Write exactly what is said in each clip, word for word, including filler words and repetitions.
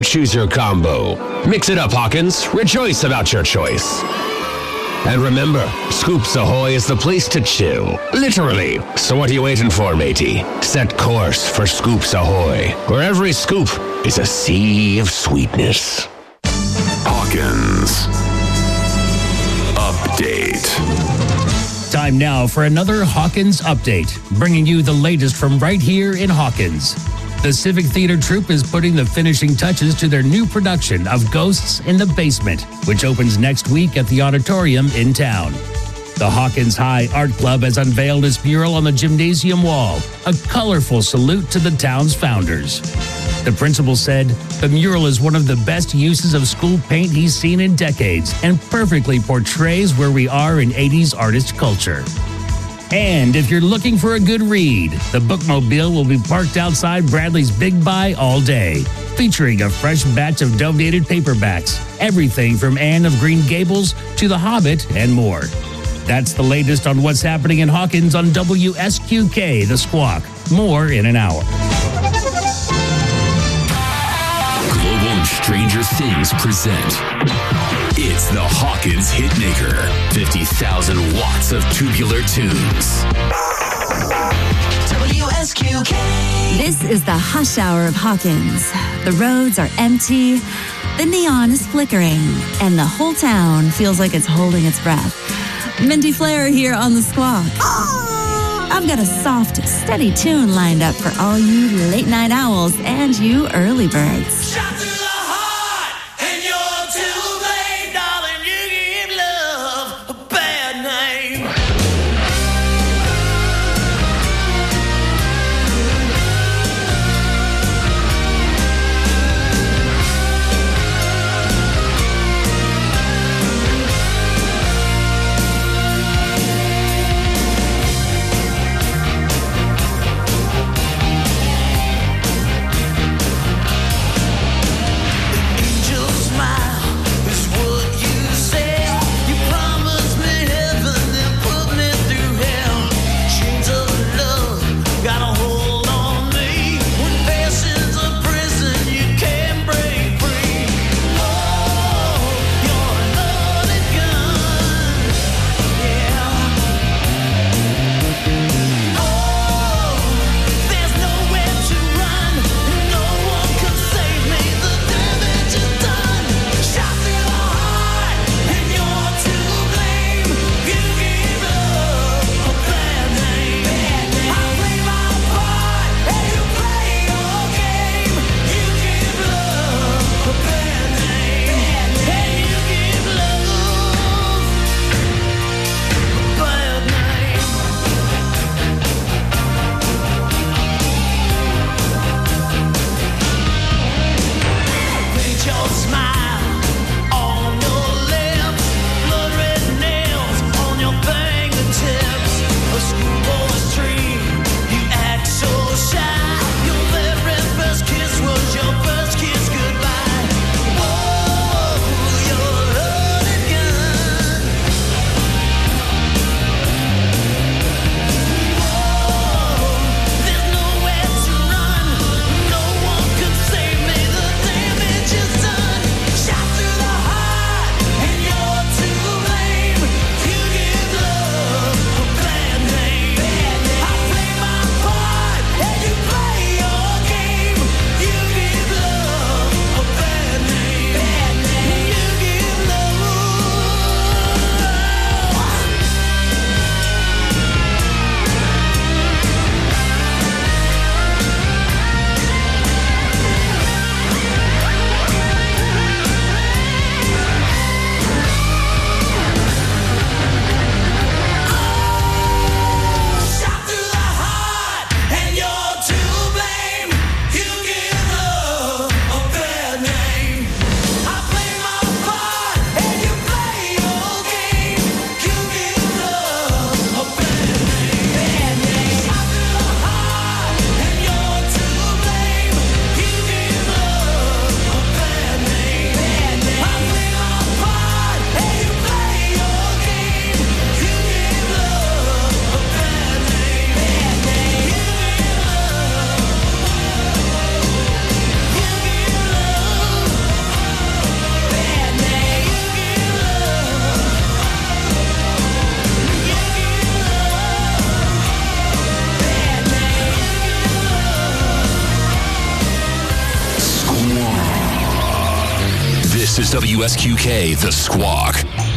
Choose your combo. Mix it up, Hawkins. Rejoice about your choice. And remember, Scoops Ahoy is the place to chill. Literally. So what are you waiting for, matey? Set course for Scoops Ahoy, where every scoop is a sea of sweetness. Hawkins Update. Time now for another Hawkins Update, bringing you the latest from right here in Hawkins. The Civic Theater Troupe is putting the finishing touches to their new production of Ghosts in the Basement, which opens next week at the auditorium in town. The Hawkins High Art Club has unveiled its mural on the gymnasium wall, a colorful salute to the town's founders. The principal said, the mural is one of the best uses of school paint he's seen in decades and perfectly portrays where we are in eighties artist culture. And if you're looking for a good read, the Bookmobile will be parked outside Bradley's Big Buy all day, featuring a fresh batch of donated paperbacks, everything from Anne of Green Gables to The Hobbit and more. That's the latest on what's happening in Hawkins on W S Q K, The Squawk. More in an hour. Global and Stranger Things present. It's the Hawkins Hitmaker. fifty thousand watts of tubular tunes. W S Q K. This is the hush hour of Hawkins. The roads are empty, the neon is flickering, and the whole town feels like it's holding its breath. Mindy Flair here on The Squawk. I've got a soft, steady tune lined up for all you late-night owls and you early birds. This is W S Q K, The Squawk.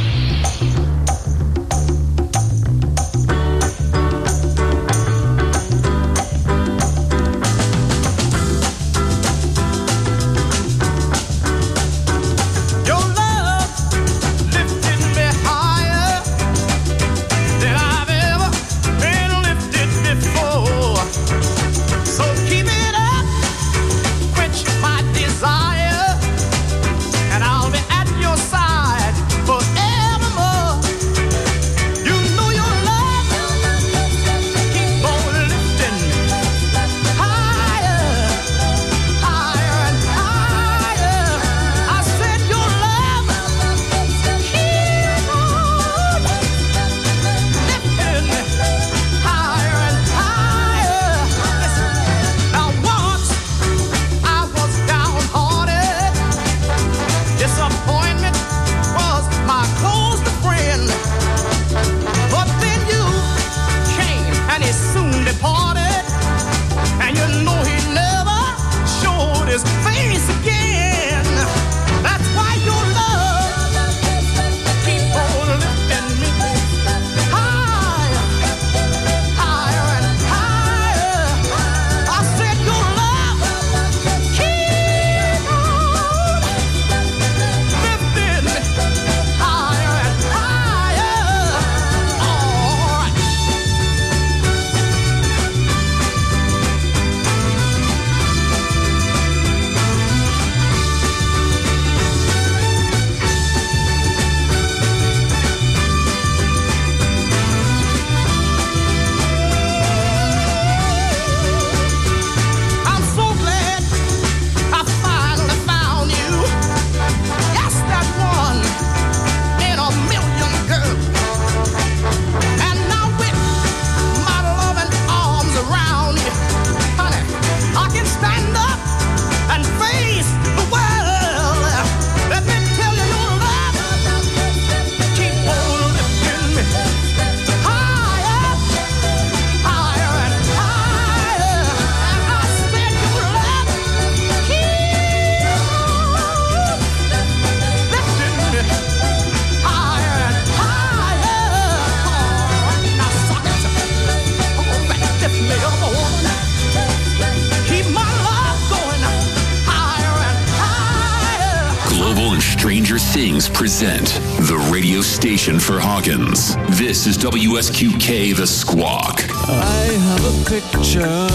Present the radio station for Hawkins. This is W S Q K, The Squawk. I have a picture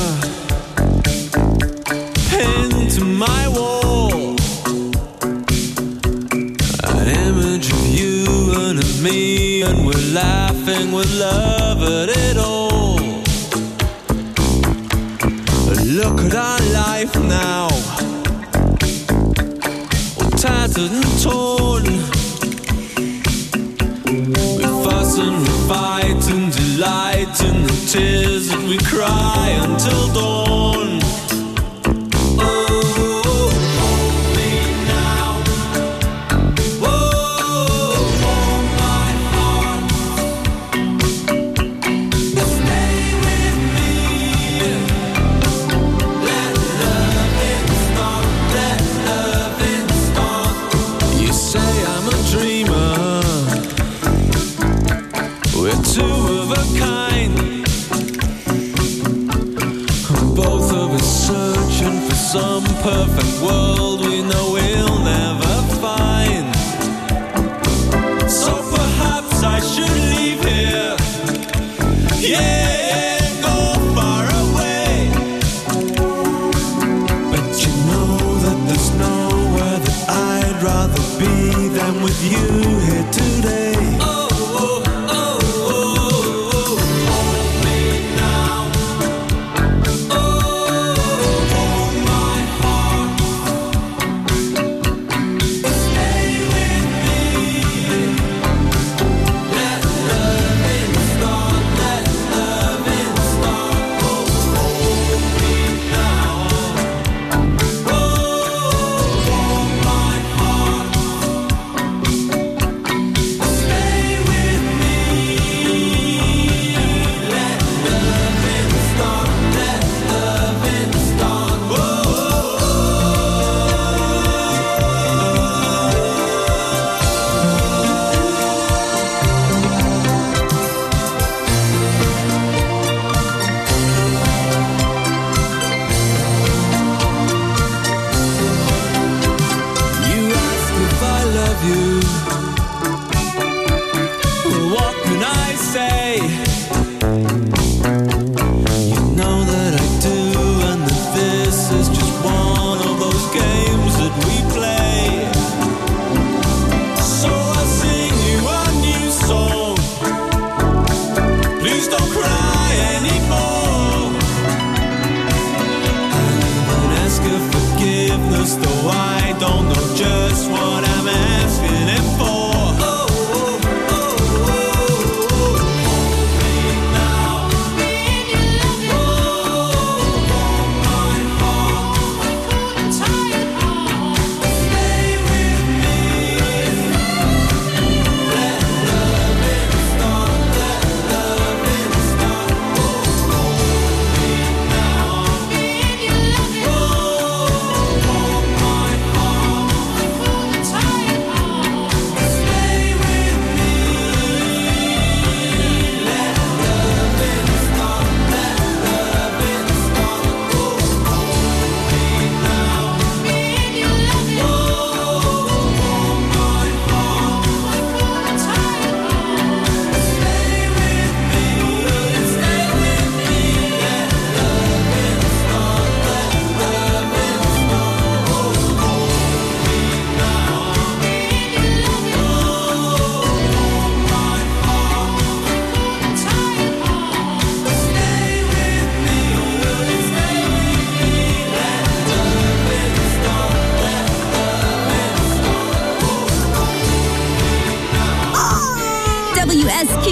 pinned to my wall, an image of you and of me, and we're laughing with love at it all. Look at our life now, all tattered and torn. And we fight and delight in the tears that we cry until dawn. Oh, hold me now. Oh, hold my heart. Stay with me. Let loving start. Let loving start. You say I'm a dreamer. We're two of a kind, both of us searching for some perfect world we know we'll never find. So perhaps I should leave here, yeah, go far away. But you know that there's nowhere that I'd rather be than with you here today.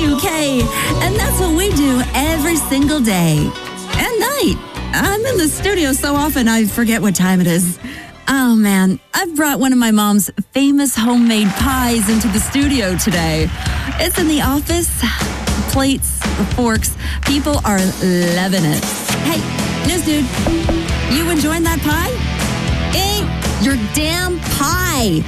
Q K. And that's what we do every single day and night. I'm in the studio so often I forget what time it is. Oh, man. I've brought one of my mom's famous homemade pies into the studio today. It's in the office. The plates, the forks. People are loving it. Hey, news dude, you enjoying that pie? Eat your damn pie.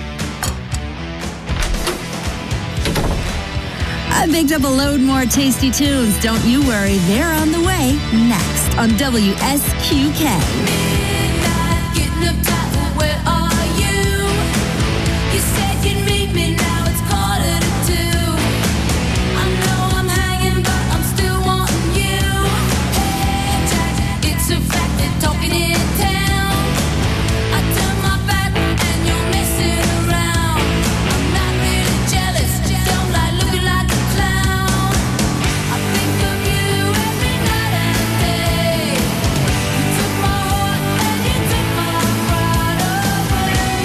I baked up a load more tasty tunes. Don't you worry, they're on the way next on W S Q K. Midnight, getting up tight, where are you? You said you'd meet me, now it's quarter to two. I know I'm hanging, but I'm still wanting you. Hey Jack, it's a fact they're talking in town. I turn my back and you're messing around. I'm not really jealous, don't like looking like a clown. I think of you every night and day. You took my heart and you took my pride away.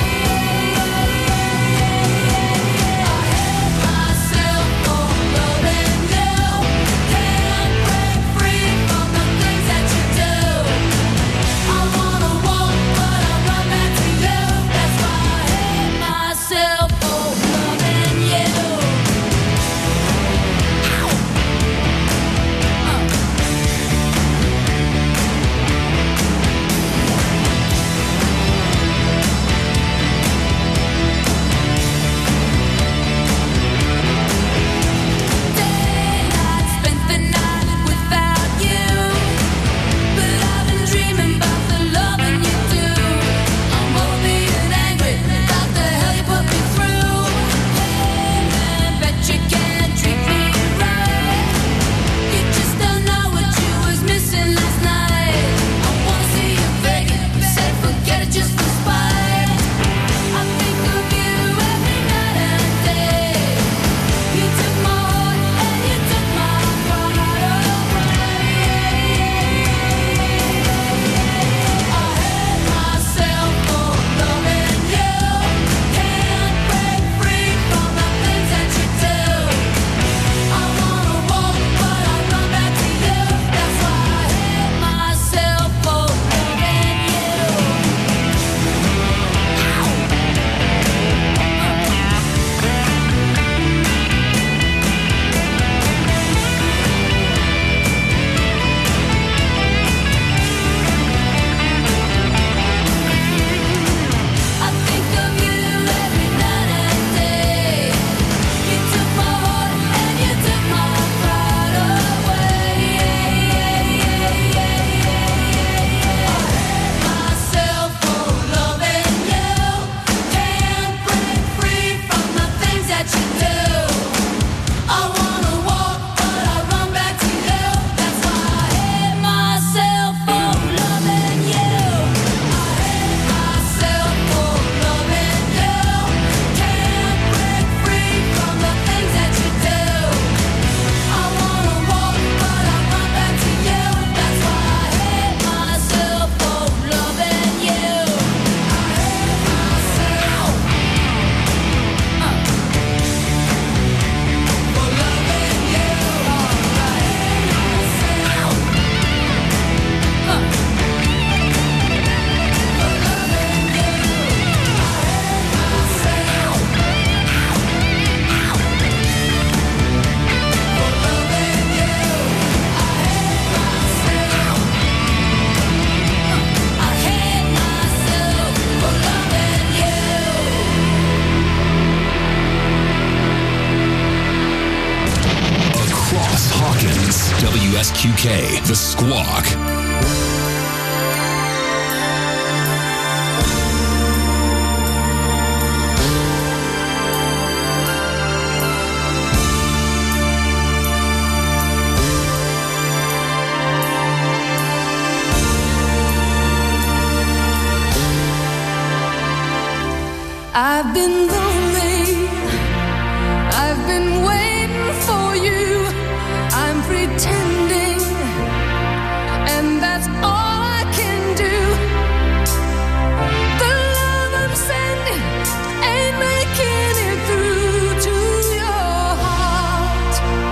I hate myself for loving you. Can't break free from the things that you do. I wanna walk, but I run back to you. That's why I hate myself for loving you. Daylight, spent the night without you, but I've been dreaming about the loving you do. I'm over being angry about the hell you put me through. Hey man, bet you can't treat me right. You just don't know what you was missing last night. I wanna see you begging, you said forget it just for spite. I think of you every night and day. You took my heart and you took my pride away. I hate myself for loving you. Can't break free from the things that you do. I wanna walk, but I run back to you. That's why I hate myself for loving you. I think of you every night and day. You took my heart and you took my pride away. I hate myself for loving you. Can't break free from the things that you do. I wanna walk, but I run back to you. That's why I hate myself for loving you. I hate myself for loving you. Can't break free from the things that you do. I wanna walk, but I run back to you. That's why I hate myself for loving you. I hate myself for loving you. I hate myself for loving Across Hawkins, W S Q K, The Squawk. I've been lonely. I've been waiting for you. I'm pretending, and that's all I can do. The love I'm sending ain't making it through to your heart.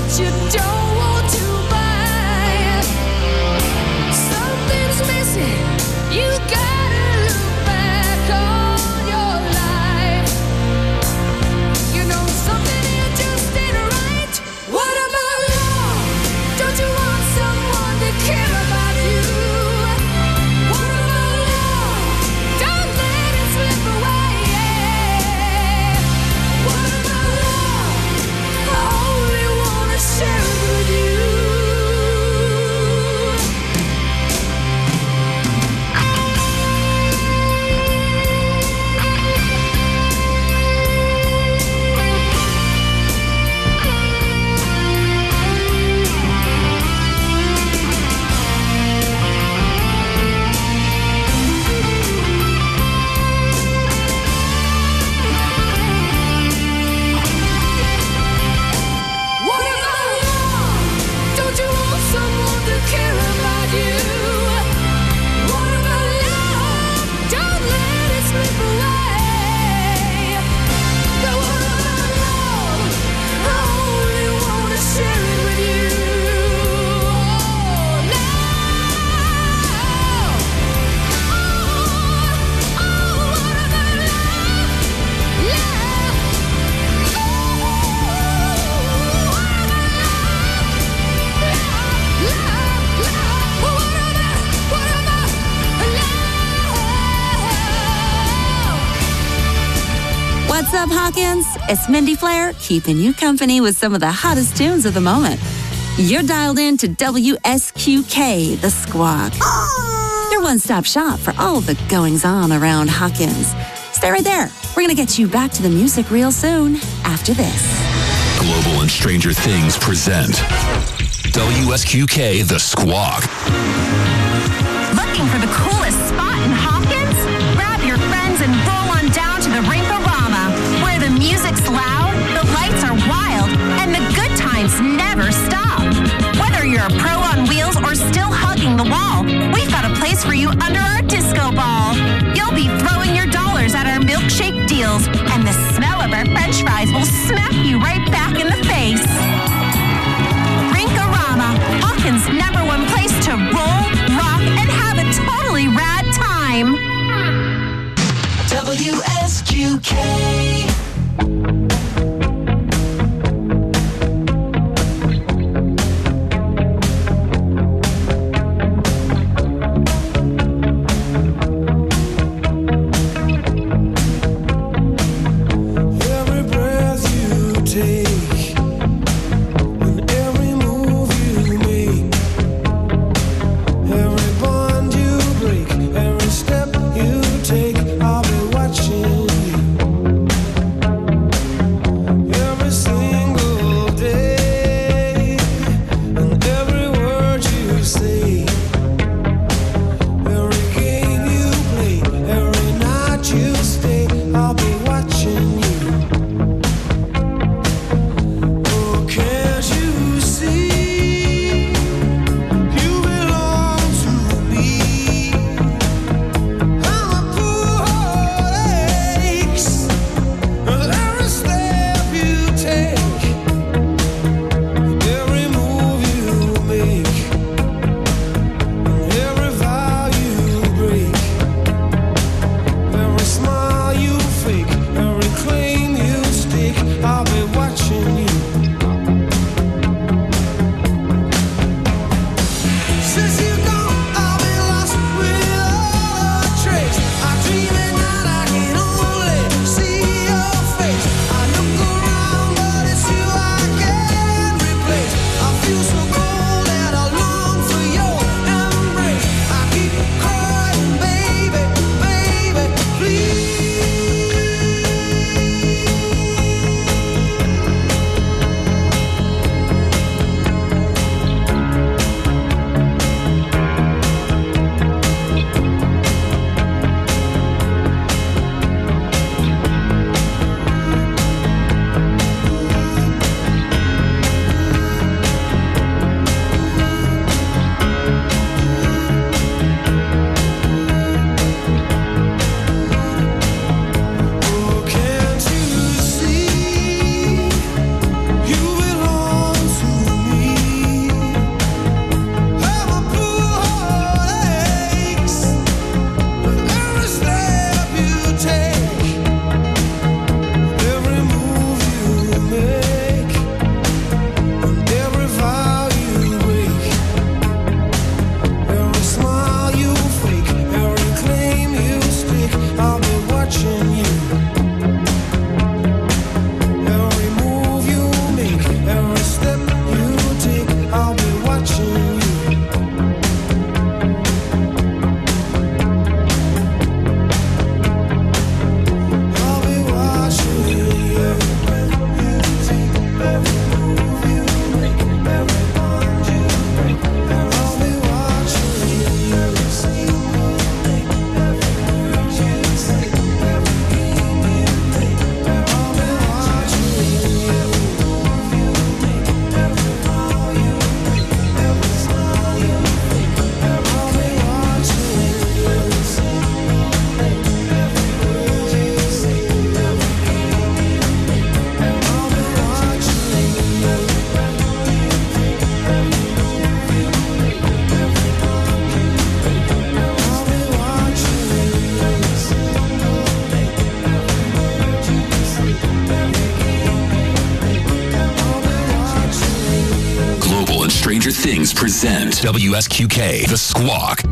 that you don't want to buy. Something's missing. You gotta look back on your life. You know something here just ain't right. What about love? Don't you want someone to care about you? What about love? Don't let it slip away. What about love? I only wanna share it with you. What about love? Don't you want someone to care about you? What about love? Don't let it slip away. But what about love? I only wanna share it with you. Oh, love. Oh, oh, what about love? Love. Oh, what about love? Love, love. What about, what about love? What's up, Hawkins? It's Mindy Flair, keeping you company with some of the hottest tunes of the moment. You're dialed in to W S Q K, The Squawk. Your one-stop shop for all the goings-on around Hawkins. Stay right there. We're going to get you back to the music real soon after this. Global and Stranger Things present W S Q K The Squawk. Looking for the coolest spot in Hawkins? Grab your friends and roll on down to the Rinkorama, where the music's loud, the lights are wild, and the good times never stop. Whether you're a pro on wheels or still hugging the wall, we've got a place for you under our disco ball. You'll be throwing your dollars at our milkshake deals, and the smell of our french fries will smack you right back in the face. Rinkorama, Hawkins' number one place to roll, rock, and have a totally rad time. W S Q K. and Stranger Things present W S Q K, The Squawk.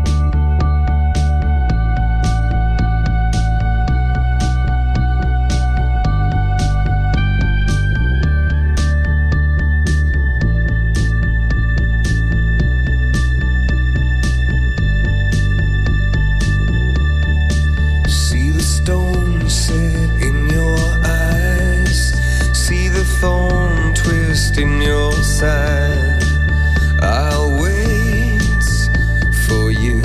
See the stone set in your eyes, see the thorn twist in your side. I'll wait for you.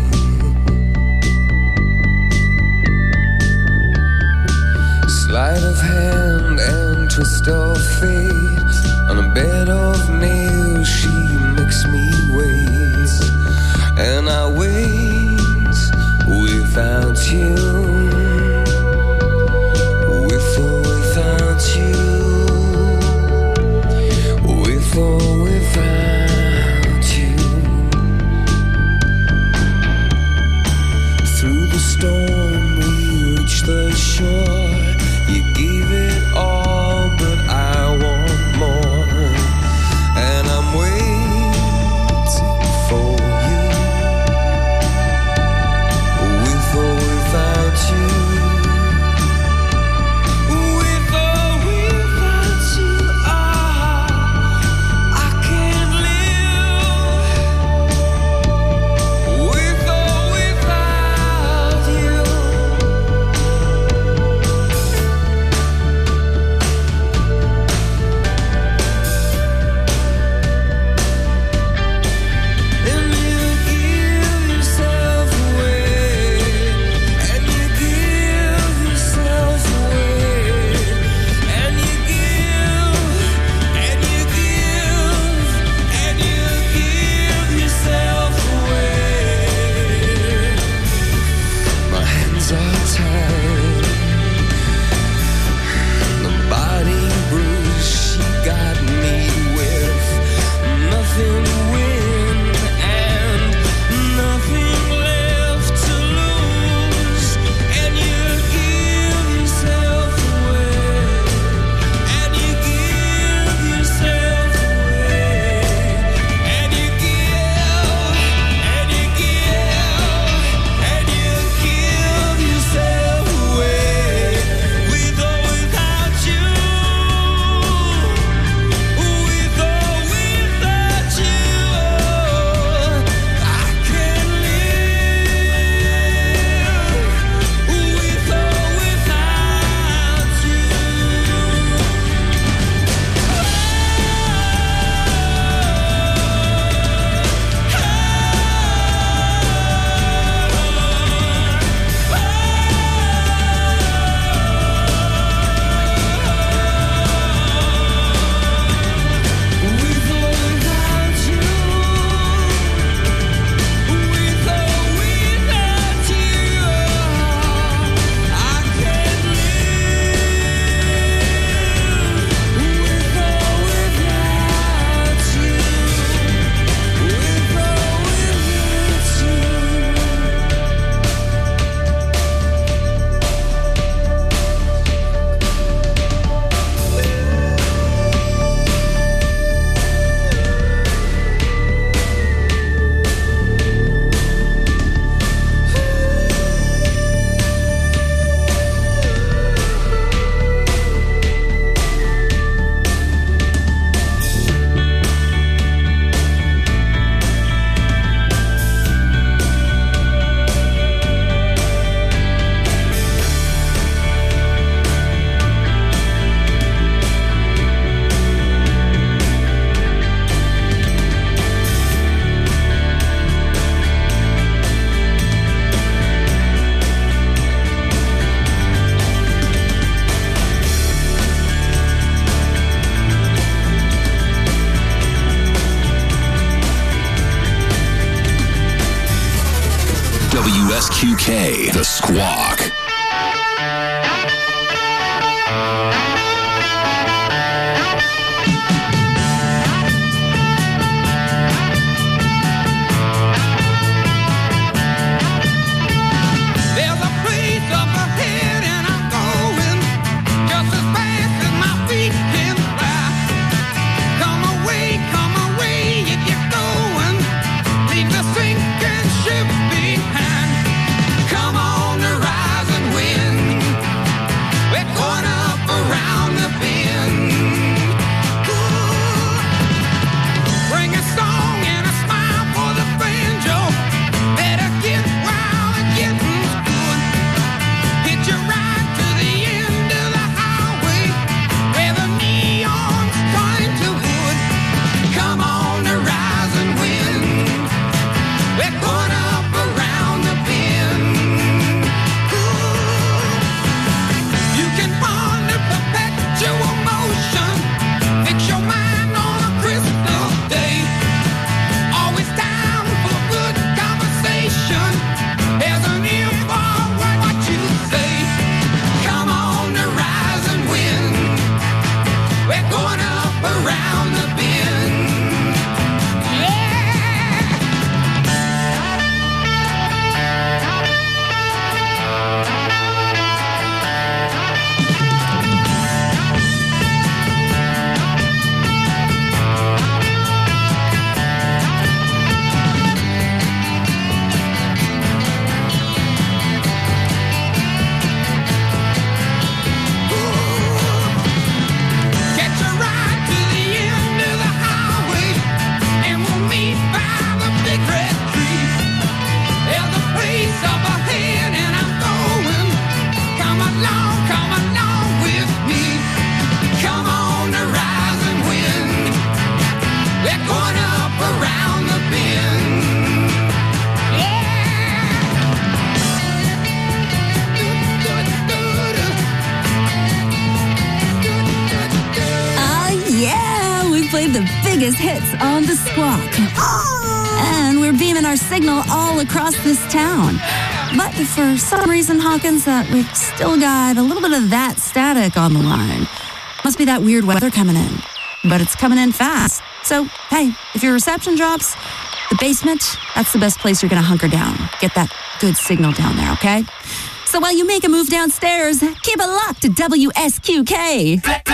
Sleight of hand and twist of fate, on a bed of nails she makes me wait, and I wait without you, with or without you, with or without you. Through the storm we reach the shore. You gave it all, but I want more, and I'm waiting for you, with or without you, with or without you. Ah, I can't live with or without you. And you give yourself away, and you give yourself away, and you give, and you give, and you give yourself away. My hands are tied, the body bruised. She got me with nothing to win and nothing left to lose. And you give yourself away, and you give yourself away, and you give, and you give, and you give yourself away, with or without you, with or without you. I can't live with or without you. With or without you, with or without you, I can't live with or without you, with or W S Q K, The Squawk. There's a place up ahead and I'm going just as fast as my feet can fly. Come away, come away around the bend. Ah, yeah, we played the biggest hits on the Squawk. And we're beaming our signal all across this town. But for some reason, Hawkins, that we've still got a little bit of that static on the line. Must be that weird weather coming in. But it's coming in fast. So, hey, if your reception drops, the basement, that's the best place you're going to hunker down. Get that good signal down there, okay? So while you make a move downstairs, keep it locked to W S Q K. We've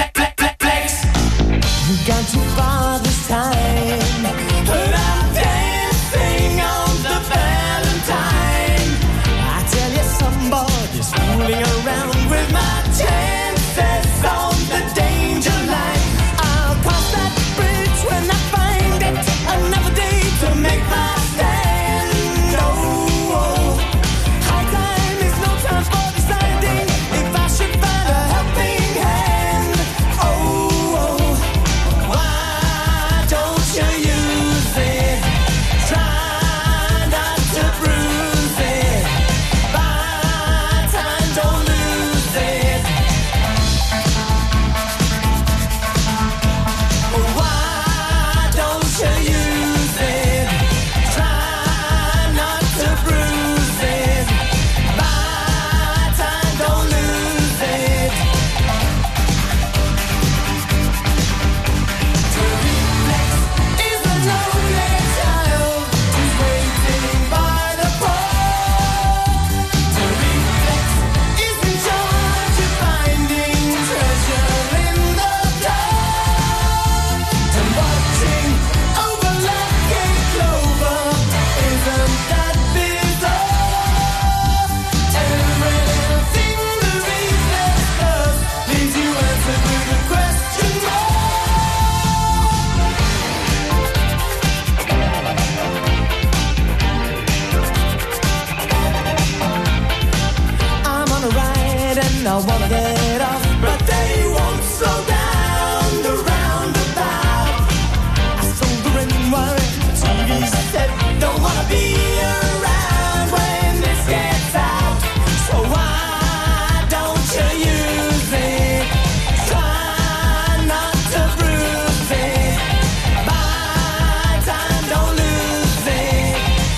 gone too far this time, but I'm dancing on the Valentine. I tell you, somebody's fooling around with my chances on the danger line. I'll cross that bridge when I find it. Another day to make my stand. Oh, oh. High time is no time for deciding if I should find a helping hand. Oh, oh. Why don't you use it? Try not to bruise it. Buy time, don't lose it. Why don't you use it? Try not to bruise it. Buy time, don't lose it. To reflex is a lonely child who's waiting by the pole. To reflex is in charge of finding treasure in the dark. And watching over lucky clover, isn't that bizarre? Everything the reflex does leaves you answered with a question mark. I'm on a ride and I wanna get off, but they won't slow down the roundabout. I sober and worried, the T V said, don't wanna be around when this gets out. So why don't you use it? Try not to bruise it. Buy time, don't lose it.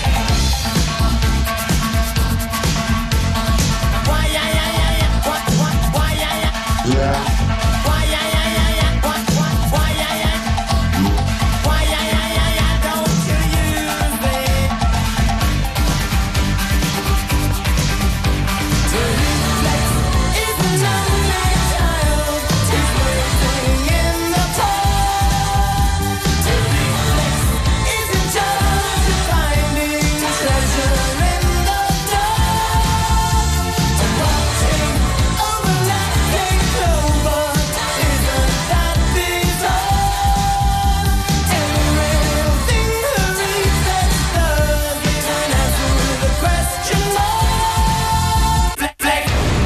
Why, yeah, yeah, yeah, yeah. What, what, why, yeah, yeah. Why, yeah, yeah, yeah, yeah. What, what, why, yeah, yeah. Why, yeah, yeah, yeah, yeah. Don't you use it? To reflex is a lonely child who's waiting in the pole. To reflex is in charge of finding treasure in the dark. And watching over lucky clover, isn't that bizarre? Everything the reflex does is an answer with a question mark. Reflex.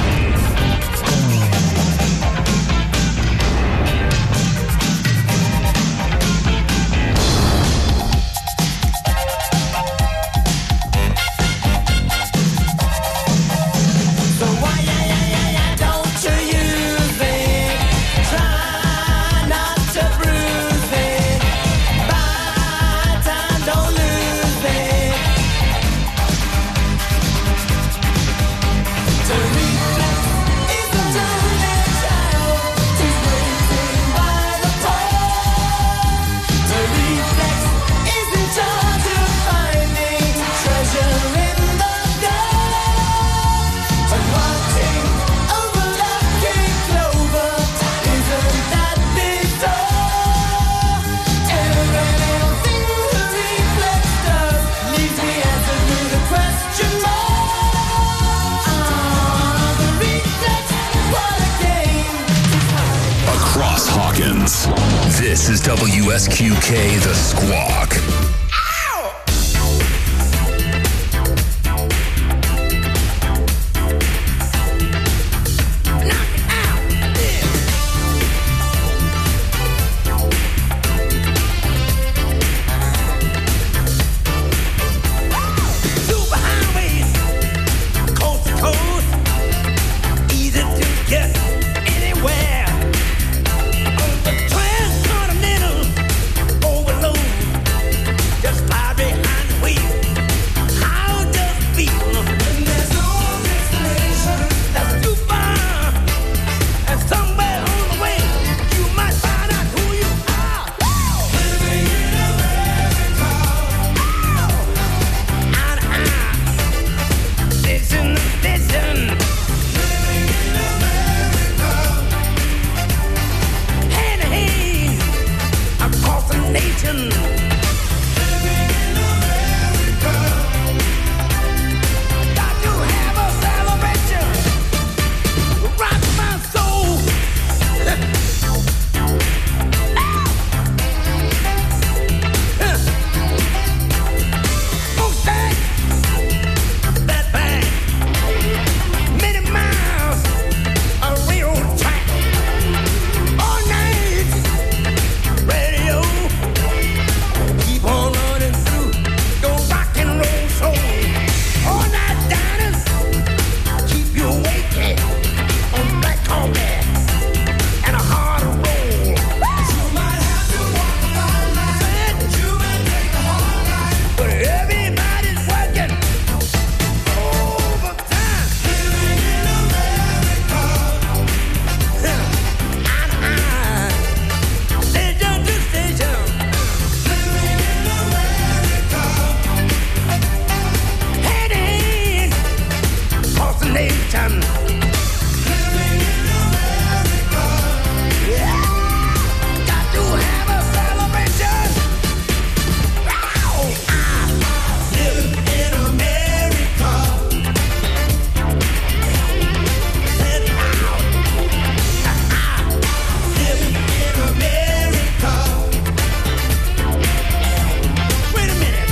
So why, yeah, yeah, yeah, yeah, don't you use it? Try not to bruise it. Buy time, don't lose it. To reflex is a lonely child who's waiting by the pole. To reflex is in charge of finding treasure in the dark. And watching over lucky clover, isn't that bizarre? Everything the reflex does leaves me answered with a question mark. Ah, the reflex, what a game. Across Hawkins, this is W S Q K The Squawk. nation. Living in America. Got to have a celebration. Rock my soul. Mustang. That bang. Many miles of railroad track. All night radio. Keep on running through your rock and roll soul. All night diners. Keep you awake on black coffee and a hard roll. You might have to walk all night. You might take the whole night. But everybody's working overtime. Living in America. Station to station. Living in America. Heading across the nation. Living in America. Yeah. Got to have a celebration. Ow. I live in America. Sit down. I live in America. Wait a minute.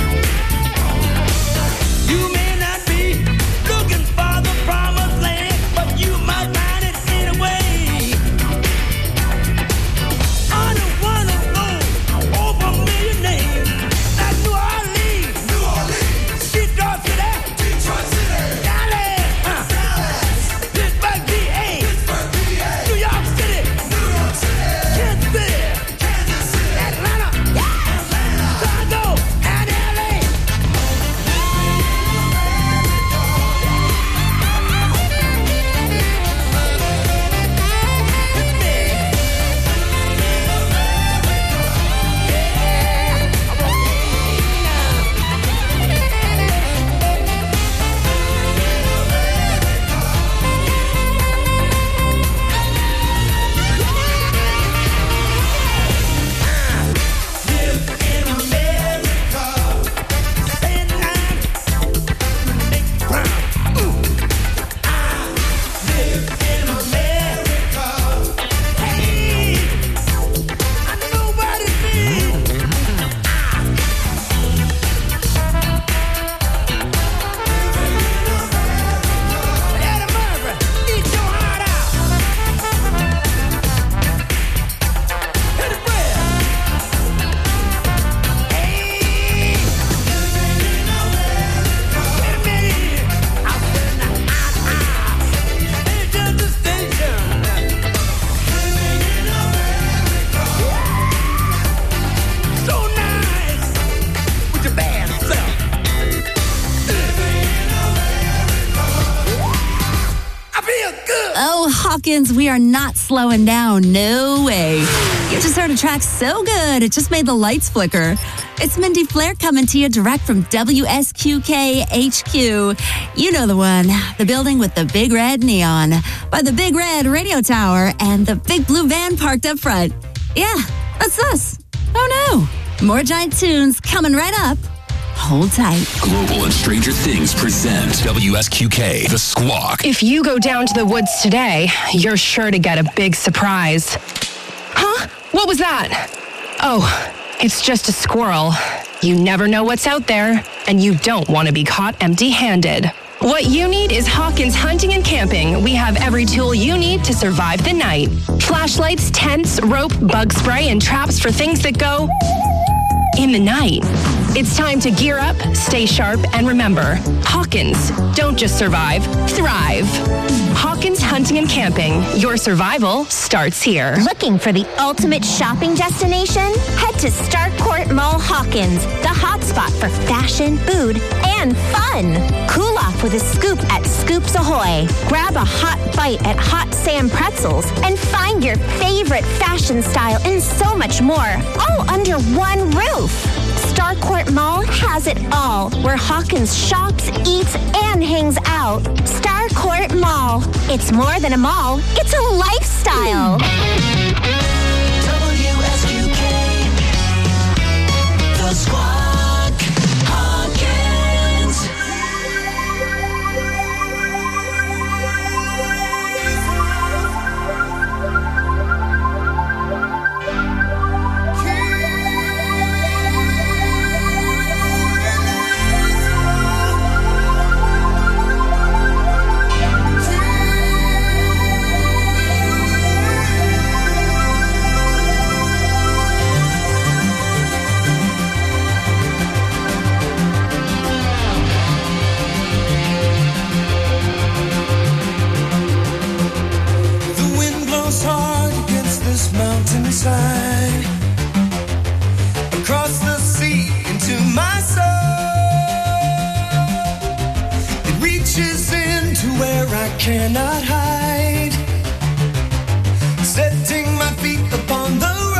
You may not be looking for the promised land, but you might find it anyway. On the one of those over a million names, that's New Orleans, New Orleans, Detroit City, Detroit City, Dallas, huh? Dallas, Pittsburgh, P A, Pittsburgh, P A, New York City, New York City, Kansas City, Kansas City, Atlanta, Atlanta, Chicago, and L A. Oh, Hawkins, we are not slowing down. No way. You just heard a track so good, it just made the lights flicker. It's Mindy Flair coming to you direct from W S Q K H Q. You know the one, the building with the big red neon, by the big red radio tower and the big blue van parked up front. Yeah, that's us. Oh no. More giant tunes coming right up. Hold tight. Global and Stranger Things present W S Q K, The Squawk. If you go down to the woods today, you're sure to get a big surprise. Huh? What was that? Oh, it's just a squirrel. You never know what's out there, and you don't want to be caught empty-handed. What you need is Hawkins Hunting and Camping. We have every tool you need to survive the night. Flashlights, tents, rope, bug spray, and traps for things that go in the night. It's time to gear up, stay sharp, and remember, Hawkins, don't just survive, thrive. Hawkins Hunting and Camping. Your survival starts here. Looking for the ultimate shopping destination? Head to Starcourt Mall Hawkins, the hotspot for fashion, food, and fun. Cool off with a scoop at Scoops Ahoy. Grab a hot bite at Hot Sam Pretzels and find your favorite fashion style and so much more, all under one roof. Starcourt Mall has it all, where Hawkins shops, eats, and hangs out. Starcourt Mall. It's more than a mall, it's a lifestyle. W S Q K across the sea into my soul. It reaches into where I cannot hide, setting my feet upon the road.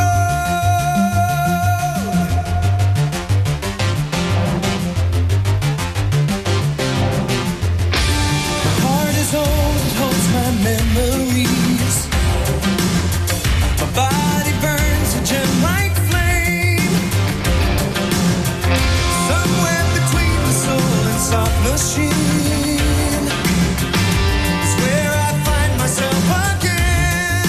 My heart is old, it holds my memories. My body burns a gem like flame. Somewhere between the soul and soft machine is where I find myself again.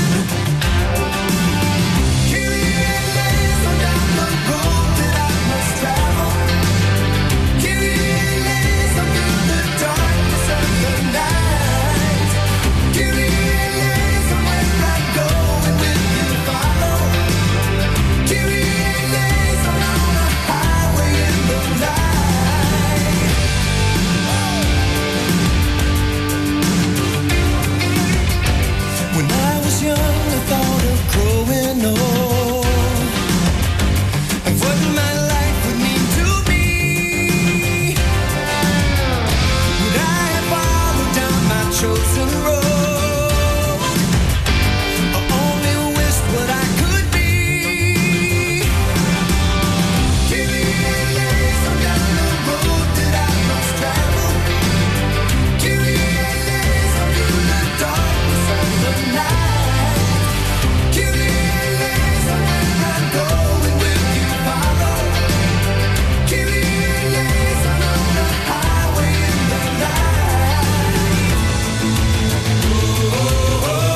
Kyrie eleison down the road that I must travel. Kyrie eleison through the darkness of the night. Kyrie eleison where I go and will you follow. Kyrie eleison on the highway in the night. When I was young, I thought of growing old and what my life would mean to me. Would I have followed down my chosen road, or only wished what I could be? Kyrie eleison down the road that I must travel. Kyrie eleison through the darkness of the night. Kyrie eleison where I go and will you follow. Kyrie eleison on the highway in the night. Oh, oh, oh.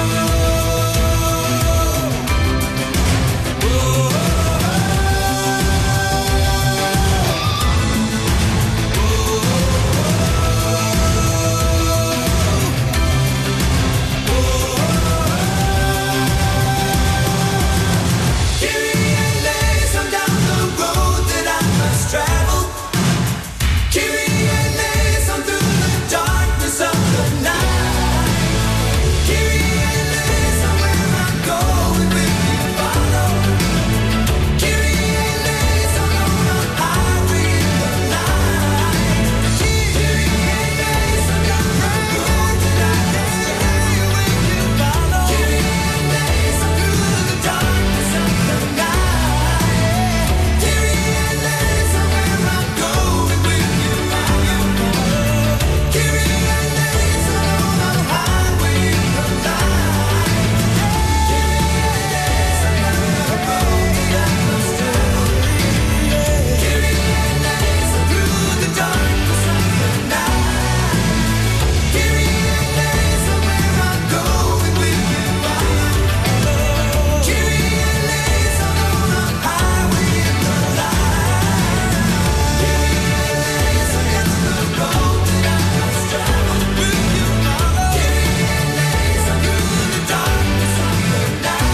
Kyrie eleison down the road that I must travel. Kyrie eleison through the darkness of the night. Kyrie eleison where I go and will you follow. Kyrie eleison on the highway in the night. Kyrie eleison down the road that I must travel. Will you follow. Kyrie eleison through the darkness of the night. Kyrie eleison where I go and will you follow. Kyrie eleison on the highway in the night. Kyrie eleison down the road that I must travel. Kyrie eleison through the darkness of the night. Kyrie eleison where I go and will you follow. Kyrie eleison on the highway in the night. Kyrie eleison down the road that I must travel. Will you follow. Kyrie eleison through the darkness of the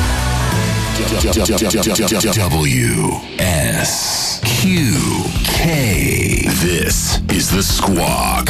night. W S Q K. This is the Squawk.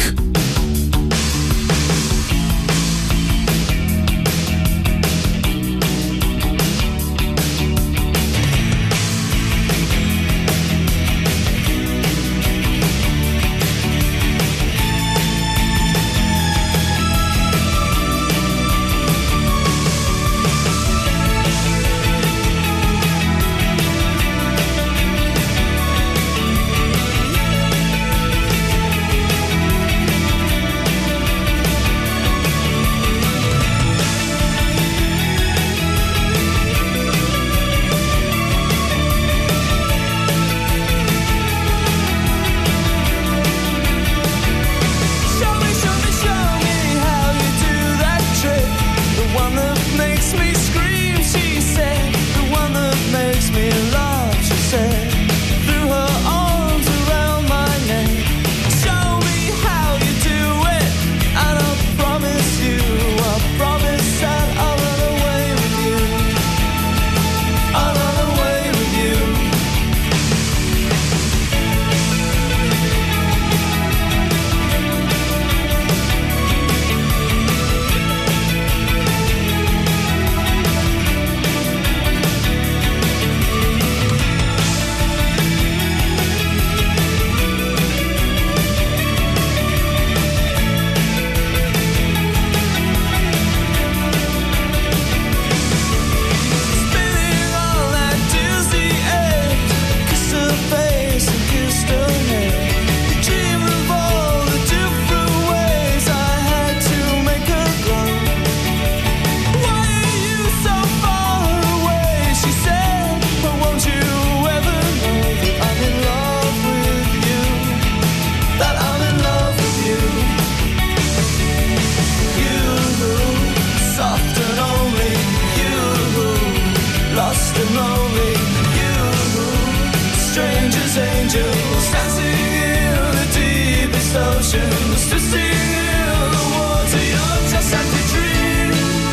as angels dancing in the deepest oceans, twisting in the water. You're just like a dream,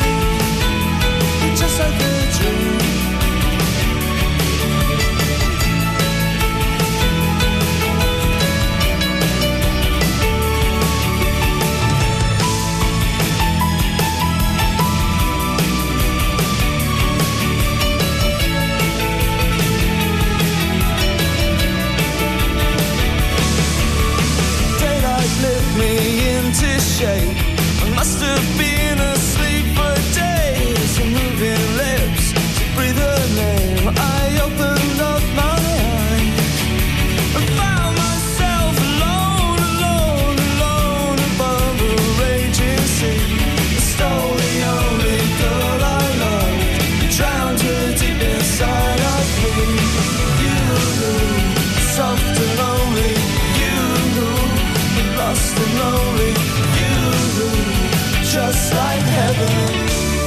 just like a dream. Shape. I must have been asleep for days, moving lips to breathe her name. I opened up my eyes and found myself alone, alone, alone above a raging sea. I stole the only girl I loved, drowned her deep inside of me. You, soft and lonely, you, lost and lonely. Just like heaven.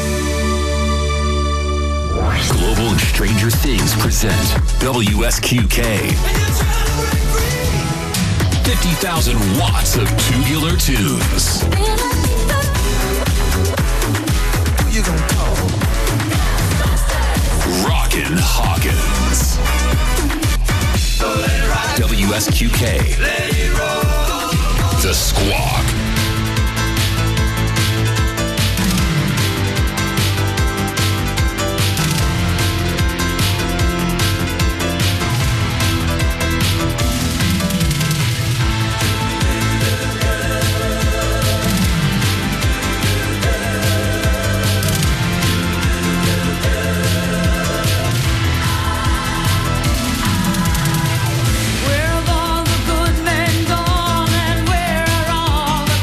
Global and Stranger Things present W S Q K. fifty thousand watts of tubular tunes. Who you gonna call? Rockin' Hawkins. W S Q K. The Squawk. Where have all the good men gone, and where are all the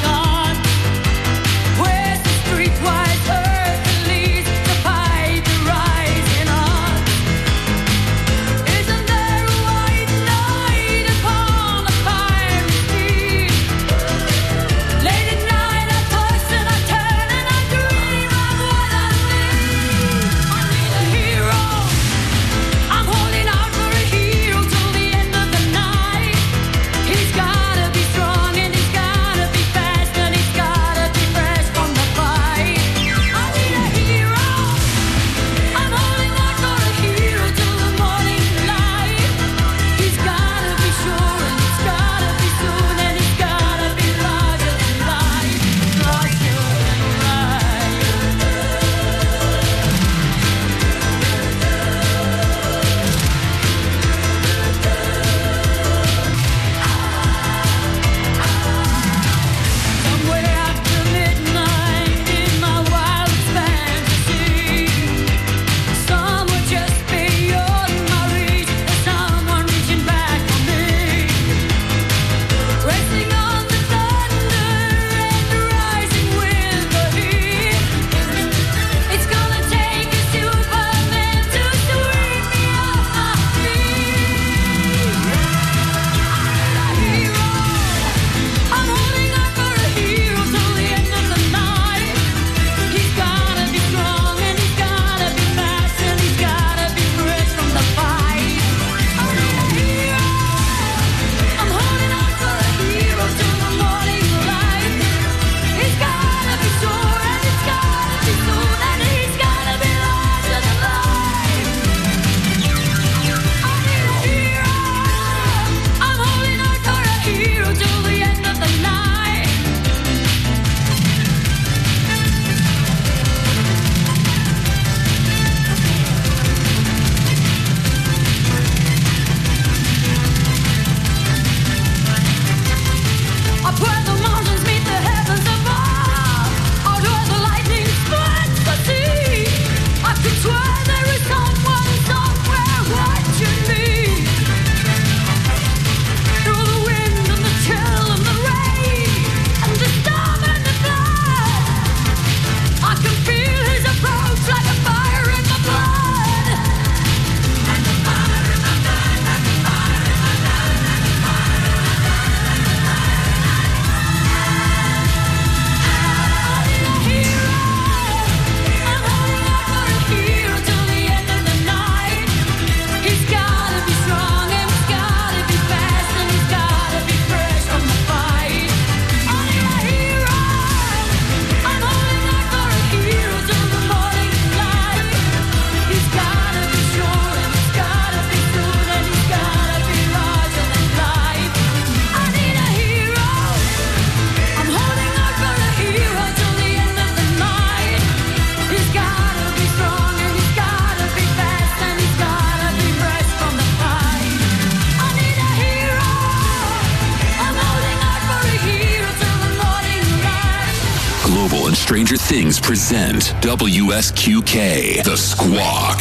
Stranger Things present W S Q K, The Squawk.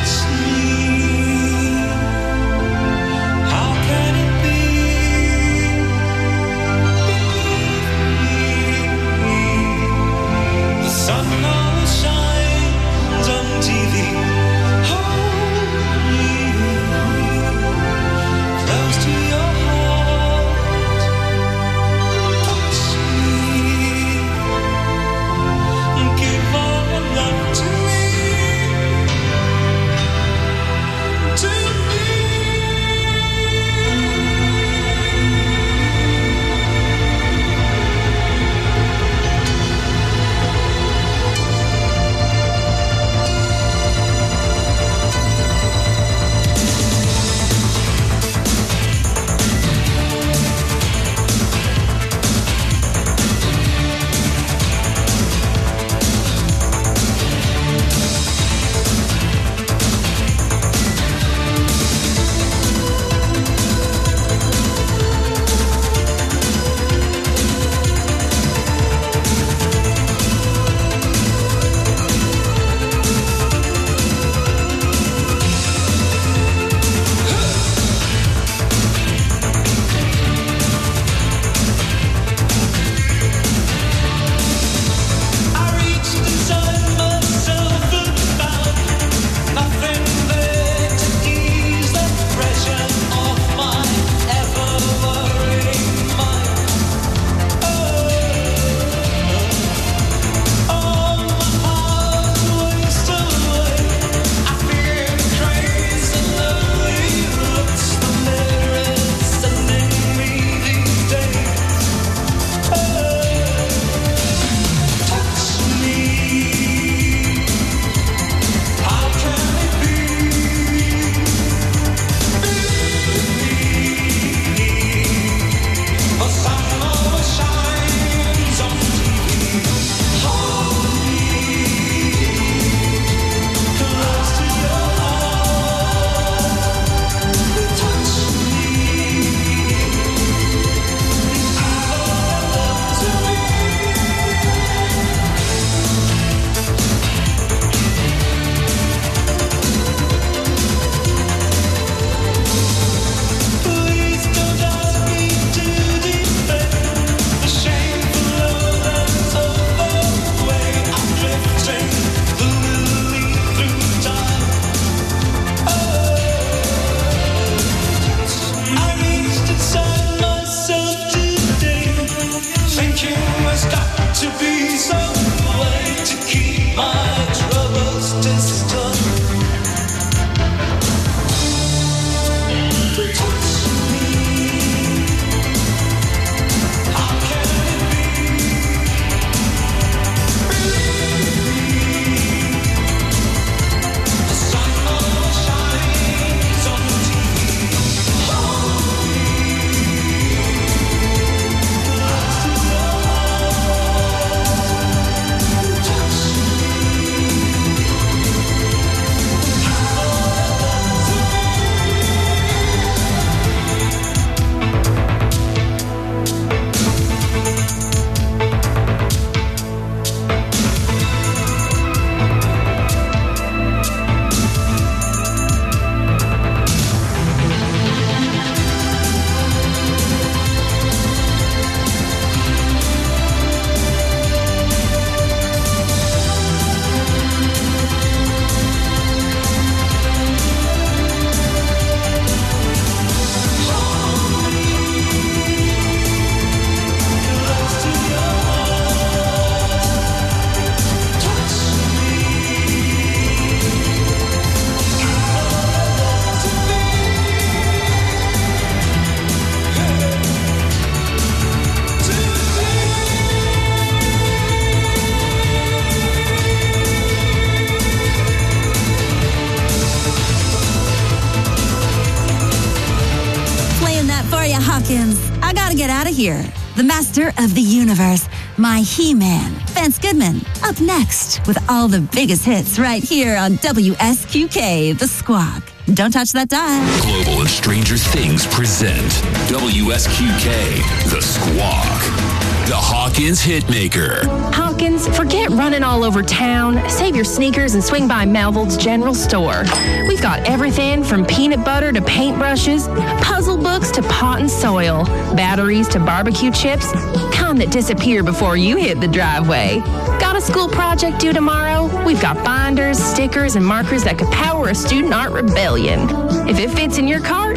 How can it be? The sun always shines on T V. Hold me close to your heart. Touch me. Give all your love to me. To me. I reached inside myself and found nothing there to ease the pressure of my ever-worrying mind. Oh, all my heart wastes away. I feel crazy, lonely looks the mirror sending me these days. Touch me. How can it be? Believe me. The sun always shines on T V. Hold me close to your heart. Touch me. Give all your love to me. Please don't ask me to defend the shameful love that's over the way I'm drifting slowly through time. I reached inside myself today, thinking there's got to be some way to keep my troubles distant. Touch me. How can it be? Believe me. The sun always shines on T V. Hold me close to your heart. Touch me. Hawkins, I gotta get out of here. The master of the universe, my He-Man, Vance Goodman, up next with all the biggest hits right here on W S Q K, The Squawk. Don't touch that dial. Global and Stranger Things present W S Q K, The Squawk, the Hawkins Hitmaker. Hawkins, forget running all over town. Save your sneakers and swing by Melville's General Store. We've got everything from peanut butter to paintbrushes, puzzle books to pot and soil, batteries to barbecue chips, kind that disappear before you hit the driveway. Got a school project due tomorrow? We've got binders, stickers, and markers that could power a student art rebellion. If it fits in your cart,